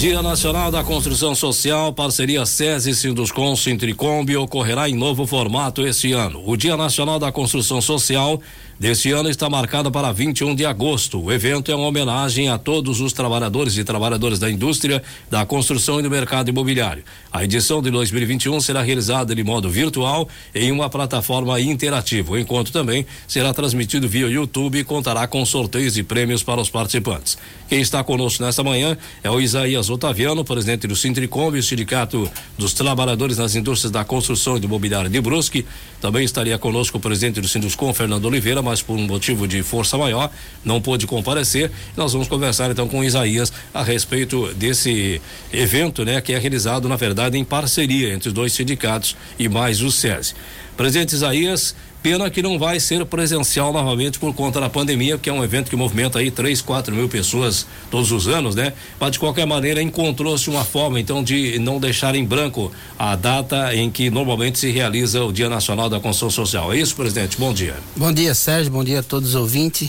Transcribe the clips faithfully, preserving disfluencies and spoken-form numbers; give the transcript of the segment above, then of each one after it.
Dia Nacional da Construção Social, parceria SESI, Sinduscom, Sintricombi, ocorrerá em novo formato esse ano. O Dia Nacional da Construção Social deste ano está marcado para vinte e um de agosto. O evento é uma homenagem a todos os trabalhadores e trabalhadoras da indústria, da construção e do mercado imobiliário. A edição de dois mil e vinte e um será realizada de modo virtual em uma plataforma interativa, enquanto também será transmitido via YouTube e contará com sorteios e prêmios para os participantes. Quem está conosco nesta manhã é o Isaías Otaviano, presidente do Sintricombi, o Sindicato dos Trabalhadores nas Indústrias da Construção e do Mobiliário de Brusque. Também estaria conosco o presidente do Sinduscom, Fernando Oliveira, mas por um motivo de força maior não pôde comparecer. Nós vamos conversar então com o Isaías a respeito desse evento, né, que é realizado na verdade em parceria entre os dois sindicatos e mais o SESI. Presidente Isaías, pena que não vai ser presencial novamente por conta da pandemia, porque é um evento que movimenta aí três, quatro mil pessoas todos os anos, né? Mas de qualquer maneira encontrou-se uma forma então de não deixar em branco a data em que normalmente se realiza o Dia Nacional da Construção Social. É isso, presidente? Bom dia. Bom dia, Sérgio. Bom dia a todos os ouvintes.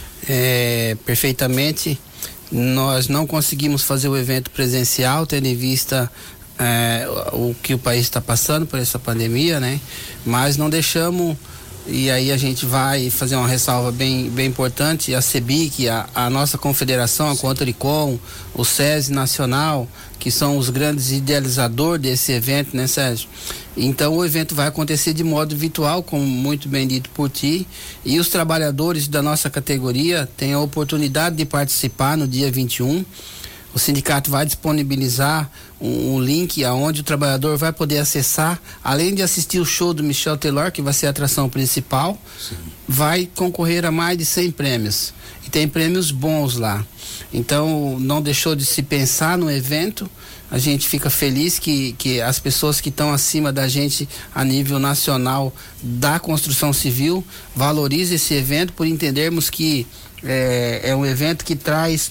É, perfeitamente. Nós não conseguimos fazer o evento presencial, tendo em vista É, o que o país está passando por essa pandemia, né? Mas não deixamos, e aí a gente vai fazer uma ressalva bem, bem importante, a CEBIC, a, a nossa confederação, a Contricom, o SESI Nacional, que são os grandes idealizadores desse evento, né, Sérgio? Então o evento vai acontecer de modo virtual, como muito bem dito por ti, e os trabalhadores da nossa categoria têm a oportunidade de participar no dia vinte e um. O sindicato vai disponibilizar um, um link aonde o trabalhador vai poder acessar, além de assistir o show do Michel Teló, que vai ser a atração principal. Sim. Vai concorrer a mais de cem prêmios. E tem prêmios bons lá. Então, não deixou de se pensar no evento. A gente fica feliz que, que as pessoas que estão acima da gente a nível nacional da construção civil valorizem esse evento, por entendermos que é, é um evento que traz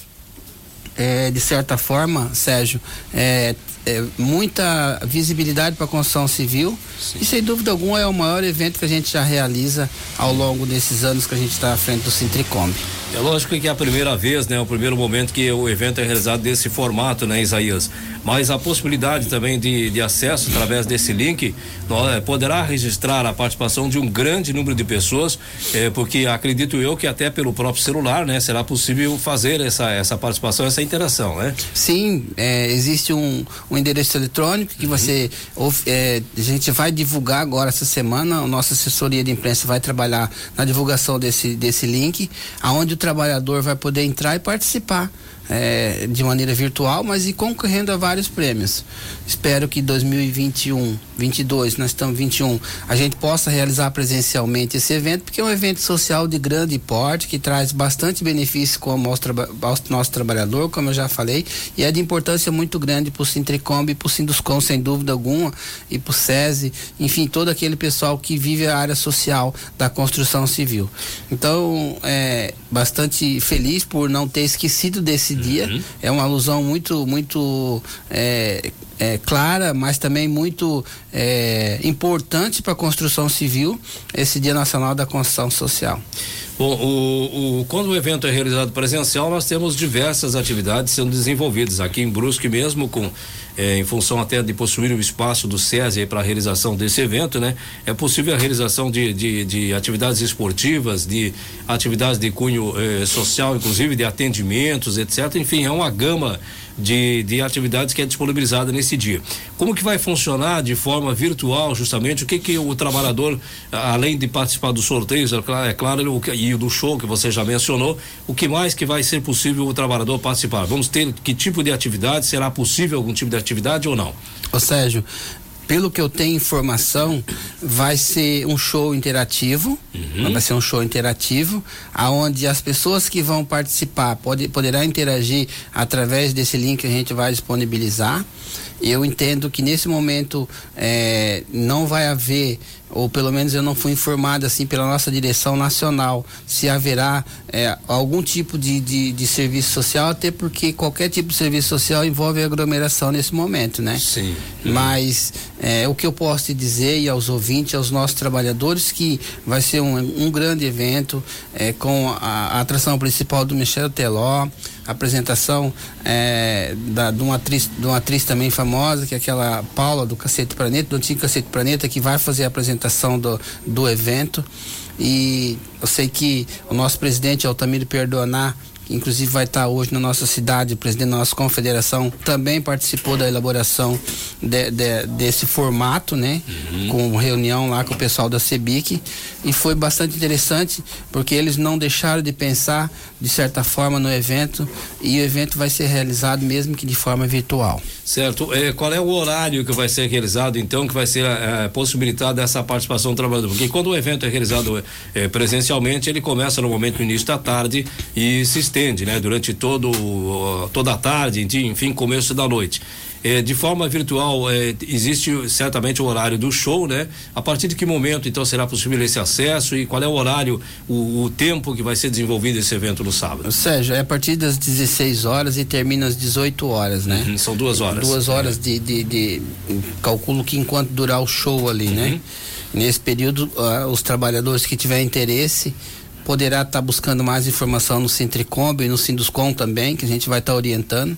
É, de certa forma, Sérgio, é, é, muita visibilidade para a construção civil. Sim. E sem dúvida alguma é o maior evento que a gente já realiza ao longo desses anos que a gente está à frente do Sintricombi. É lógico que é a primeira vez, né, o primeiro momento que o evento é realizado desse formato, né, Isaías? Mas a possibilidade também de, de acesso através desse link é, poderá registrar a participação de um grande número de pessoas, é, porque acredito eu que até pelo próprio celular, né, será possível fazer essa, essa participação, essa interação, né? Sim, é, existe um, um endereço eletrônico que uhum. você, é, a gente vai divulgar agora essa semana, a nossa assessoria de imprensa vai trabalhar na divulgação desse, desse link, aonde o trabalhador vai poder entrar e participar é, de maneira virtual, mas e concorrendo a vários prêmios. Espero que dois mil e vinte e um, vinte e dois, nós estamos vinte e um, a gente possa realizar presencialmente esse evento, porque é um evento social de grande porte, que traz bastante benefício como aos traba- ao nosso trabalhador, como eu já falei, e é de importância muito grande para o Sintricombi e para o Sinduscom, sem dúvida alguma, e para o SESI, enfim, todo aquele pessoal que vive a área social da construção civil. Então, é bastante feliz por não ter esquecido desse dia. Uhum. É uma alusão muito, muito é, é, clara, mas também muito é, importante para a construção civil, esse Dia Nacional da Construção Social. Bom, o, o, quando o evento é realizado presencial, nós temos diversas atividades sendo desenvolvidas aqui em Brusque mesmo, com é, em função até de possuir o espaço do SESI para a realização desse evento, né? É possível a realização de, de, de atividades esportivas, de atividades de cunho eh, social, inclusive de atendimentos, etcétera. Enfim, é uma gama de, de atividades que é disponibilizada nesse dia. Como que vai funcionar de forma virtual, justamente? O que que o trabalhador, além de participar dos sorteios, é claro, é claro, e do show que você já mencionou, o que mais que vai ser possível o trabalhador participar? Vamos ter que tipo de atividade? Será possível algum tipo de atividade ou não? Ô Sérgio, pelo que eu tenho informação, vai ser um show interativo, uhum. vai ser um show interativo, aonde as pessoas que vão participar pode, poderão interagir através desse link que a gente vai disponibilizar. Eu entendo que nesse momento é, não vai haver, ou pelo menos eu não fui informado assim pela nossa direção nacional, se haverá é, algum tipo de, de, de serviço social, até porque qualquer tipo de serviço social envolve aglomeração nesse momento, né? Sim. Mas é, o que eu posso te dizer e aos ouvintes, aos nossos trabalhadores, que vai ser um, um grande evento é, com a, a atração principal do Michel Teló, apresentação é, da, de, uma atriz, de uma atriz também famosa, que é aquela Paula do Cacete Planeta, do antigo Cacete Planeta, que vai fazer a apresentação do, do evento. E eu sei que o nosso presidente Altamiro Perdoná, inclusive vai estar hoje na nossa cidade, o presidente da nossa confederação também participou da elaboração de, de, desse formato, né? Uhum. Com reunião lá com o pessoal da CEBIC, e foi bastante interessante porque eles não deixaram de pensar de certa forma no evento, e o evento vai ser realizado mesmo que de forma virtual. Certo. É, qual é o horário que vai ser realizado então, que vai ser é, possibilitado essa participação do trabalhador? Porque quando o evento é realizado é, presencialmente, ele começa normalmente no início da tarde e se estende, né? Durante todo, toda a tarde, enfim, começo da noite. É, de forma virtual, é, existe certamente o horário do show, né? A partir de que momento, então, será possível esse acesso, e qual é o horário, o, o tempo que vai ser desenvolvido esse evento no sábado? Sérgio, é a partir das dezesseis horas e termina às dezoito horas, né? Uhum, são duas horas. Duas horas é. de, de, de, calculo que enquanto durar o show ali, uhum. né? Nesse período, uh, os trabalhadores que tiverem interesse poderá estar tá buscando mais informação no Sintricomb e no Sinduscom também, que a gente vai estar tá orientando.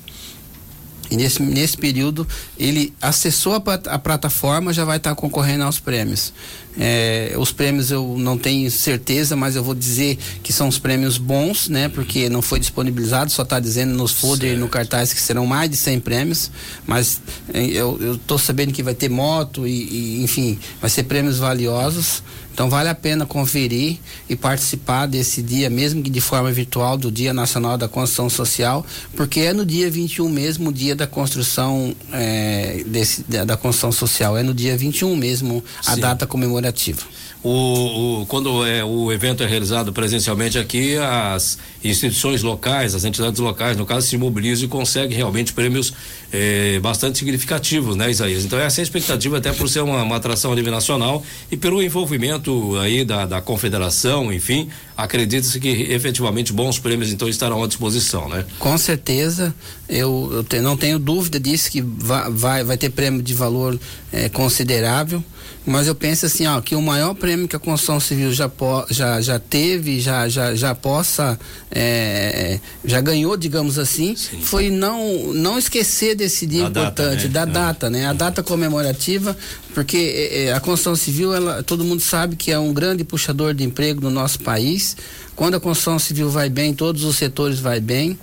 E nesse, nesse período, ele acessou a, a plataforma, já vai estar tá concorrendo aos prêmios. É, os prêmios eu não tenho certeza, mas eu vou dizer que são os prêmios bons, né? Porque não foi disponibilizado, só está dizendo nos folder e no cartaz que serão mais de cem prêmios, mas eu, eu tô sabendo que vai ter moto e, e enfim, vai ser prêmios valiosos. Então vale a pena conferir e participar desse dia, mesmo que de forma virtual, do Dia Nacional da Construção Social, porque é no dia vinte e um mesmo, o dia da construção é, desse, da, da construção social, é no dia vinte e um mesmo a Sim. data comemorativa. O, o, quando é, o evento é realizado presencialmente aqui, as instituições locais, as entidades locais, no caso, se mobilizam e conseguem realmente prêmios eh, bastante significativos, né, Isaías? Então essa é a expectativa, até por ser uma, uma atração a nível nacional e pelo envolvimento aí da, da confederação, enfim, acredita-se que efetivamente bons prêmios então estarão à disposição, né? Com certeza, eu, eu te, não tenho dúvida disso, que vai, vai, vai ter prêmio de valor eh, considerável. Mas eu penso assim, ó, que o maior prêmio que a construção civil já, po, já, já teve, já, já, já possa, é, já ganhou, digamos assim, Sim. foi não, não esquecer desse dia a importante, data, né? da é. data, né? A data comemorativa, porque é, a construção civil, ela, todo mundo sabe que é um grande puxador de emprego no nosso país. Quando a construção civil vai bem, todos os setores vai bem.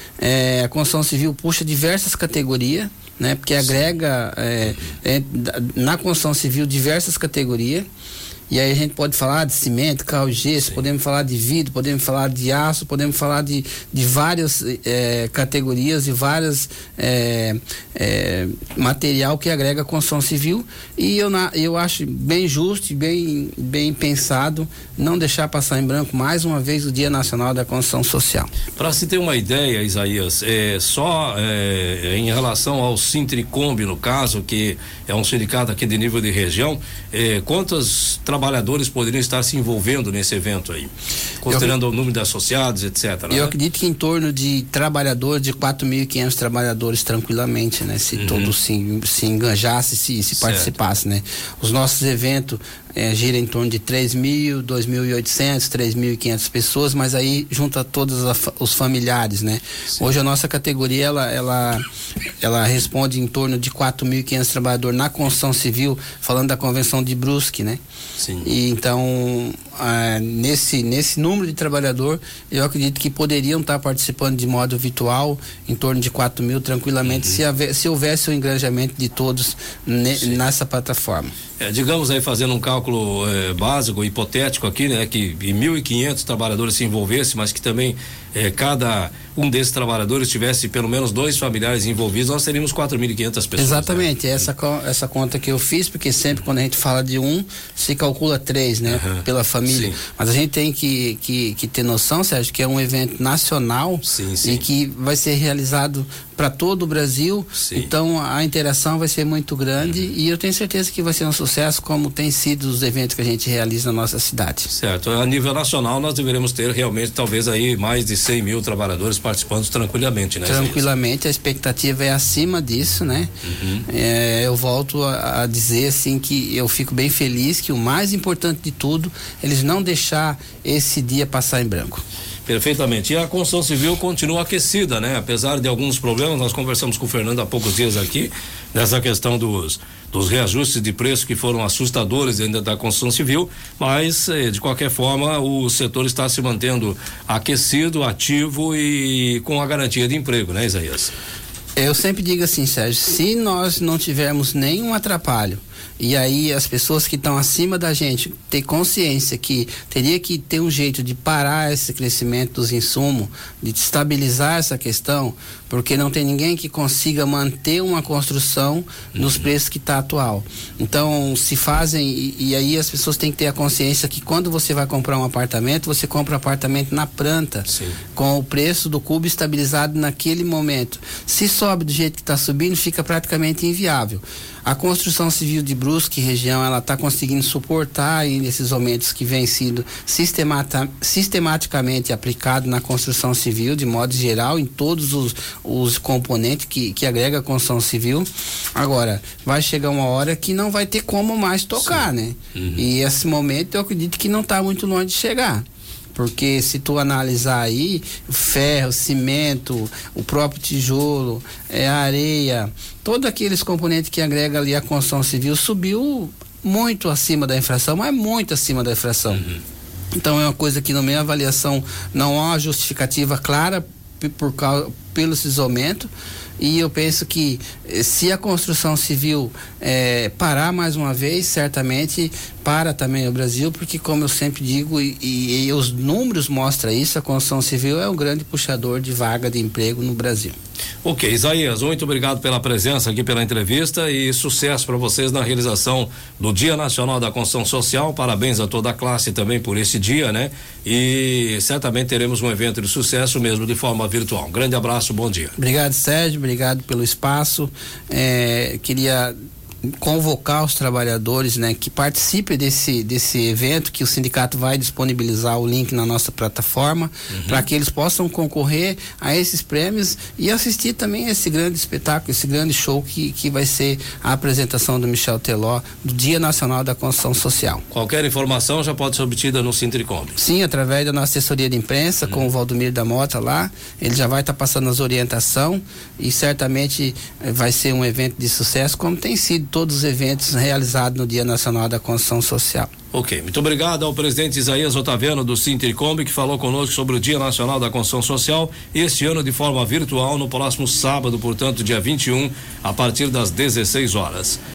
É, a construção civil puxa diversas categorias, né? Porque agrega é, é, na construção civil diversas categorias, e aí a gente pode falar de cimento, cal e gesso, Sim. podemos falar de vidro, podemos falar de aço, podemos falar de, de várias é, categorias e várias é, é, material que agrega a construção civil, e eu, na, eu acho bem justo e bem, bem pensado não deixar passar em branco mais uma vez o Dia Nacional da Construção Social. Para se ter uma ideia, Isaías, é, só é, em relação ao Sintricomb, no caso, que é um sindicato aqui de nível de região, é, quantas trabalhadores poderiam estar se envolvendo nesse evento aí, considerando eu, o número de associados, etcétera. Eu né? acredito que em torno de trabalhadores, de quatro mil e quinhentos trabalhadores tranquilamente, né? Se uhum. todos se, se enganjasse, se, se participasse, né? Os nossos eventos é, giram em torno de três mil, dois mil e oitocentos, três mil e quinhentas pessoas, mas aí junta todos a, os familiares, né? Sim. Hoje a nossa categoria, ela, ela, ela responde em torno de quatro mil e quinhentos trabalhadores na construção civil, falando da Convenção de Brusque, né? Sim. E então, ah, nesse, nesse número de trabalhador, eu acredito que poderiam estar participando de modo virtual, em torno de quatro mil tranquilamente, uhum. se, haver, se houvesse o engajamento de todos ne, nessa plataforma. É, digamos aí, fazendo um cálculo é, básico, hipotético aqui, né, que mil e quinhentos trabalhadores se envolvessem, mas que também é, cada um desses trabalhadores tivesse pelo menos dois familiares envolvidos, nós teríamos quatro mil e quinhentas pessoas. Exatamente, né? essa, essa conta que eu fiz, porque sempre quando a gente fala de um, se calcula três, né, uhum. pela família. Sim. Mas a gente tem que, que, que ter noção, Sérgio, que é um evento nacional sim, sim. e que vai ser realizado para todo o Brasil, sim. então a interação vai ser muito grande uhum. e eu tenho certeza que vai ser um sucesso, como tem sido os eventos que a gente realiza na nossa cidade. Certo, a nível nacional nós deveremos ter realmente talvez aí mais de cem mil trabalhadores participando tranquilamente, né? Tranquilamente, a expectativa é acima disso, né? Uhum. É, eu volto a, a dizer assim que eu fico bem feliz que o mais importante de tudo, eles não deixar esse dia passar em branco. Perfeitamente. E a construção civil continua aquecida, né? Apesar de alguns problemas, nós conversamos com o Fernando há poucos dias aqui, nessa questão dos, dos reajustes de preço que foram assustadores ainda da construção civil, mas eh, de qualquer forma o setor está se mantendo aquecido, ativo e com a garantia de emprego, né, Isaías? Eu sempre digo assim, Sérgio, se nós não tivermos nenhum atrapalho, e aí as pessoas que estão acima da gente ter consciência que teria que ter um jeito de parar esse crescimento dos insumos, de estabilizar essa questão, porque não tem ninguém que consiga manter uma construção nos preços que está atual. Então se fazem, e, e aí as pessoas têm que ter a consciência que quando você vai comprar um apartamento, você compra um apartamento na planta, sim, com o preço do cubo estabilizado naquele momento. Se sobe do jeito que está subindo, fica praticamente inviável. A construção civil de Brusque região, ela está conseguindo suportar aí nesses aumentos que vem sido sistemata, sistematicamente aplicado na construção civil, de modo geral, em todos os, os componentes que, que agrega a construção civil. Agora, vai chegar uma hora que não vai ter como mais tocar, sim, né? Uhum. E esse momento eu acredito que não está muito longe de chegar. Porque se tu analisar aí, o ferro, o cimento, o próprio tijolo, é, a areia, todos aqueles componentes que agrega ali a construção civil subiu muito acima da inflação, mas muito acima da inflação. Uhum. Então é uma coisa que na minha avaliação não há uma justificativa clara por causa, pelo esses aumentos. E eu penso que se a construção civil eh, parar mais uma vez, certamente para também o Brasil, porque como eu sempre digo, e, e, e os números mostram isso, a construção civil é um grande puxador de vaga de emprego no Brasil. Ok, Isaías, muito obrigado pela presença aqui, pela entrevista e sucesso para vocês na realização do Dia Nacional da Construção Social. Parabéns a toda a classe também por esse dia, né? E certamente teremos um evento de sucesso mesmo de forma virtual. Um grande abraço, bom dia. Obrigado, Sérgio, obrigado pelo espaço. É, queria convocar os trabalhadores, né, que participem desse desse evento, que o sindicato vai disponibilizar o link na nossa plataforma, uhum, para que eles possam concorrer a esses prêmios e assistir também a esse grande espetáculo, esse grande show que, que vai ser a apresentação do Michel Teló do Dia Nacional da Construção Social. Qualquer informação já pode ser obtida no Sintricombi? Sim, através da nossa assessoria de imprensa, uhum, com o Valdomiro da Mota lá, ele já vai estar tá passando as orientações e certamente eh, vai ser um evento de sucesso, como tem sido todos os eventos realizados no Dia Nacional da Construção Social. Ok, muito obrigado ao presidente Isaías Otaviano do Sintricombi, que falou conosco sobre o Dia Nacional da Construção Social, este ano de forma virtual, no próximo sábado, portanto, dia vinte e um, a partir das dezesseis horas.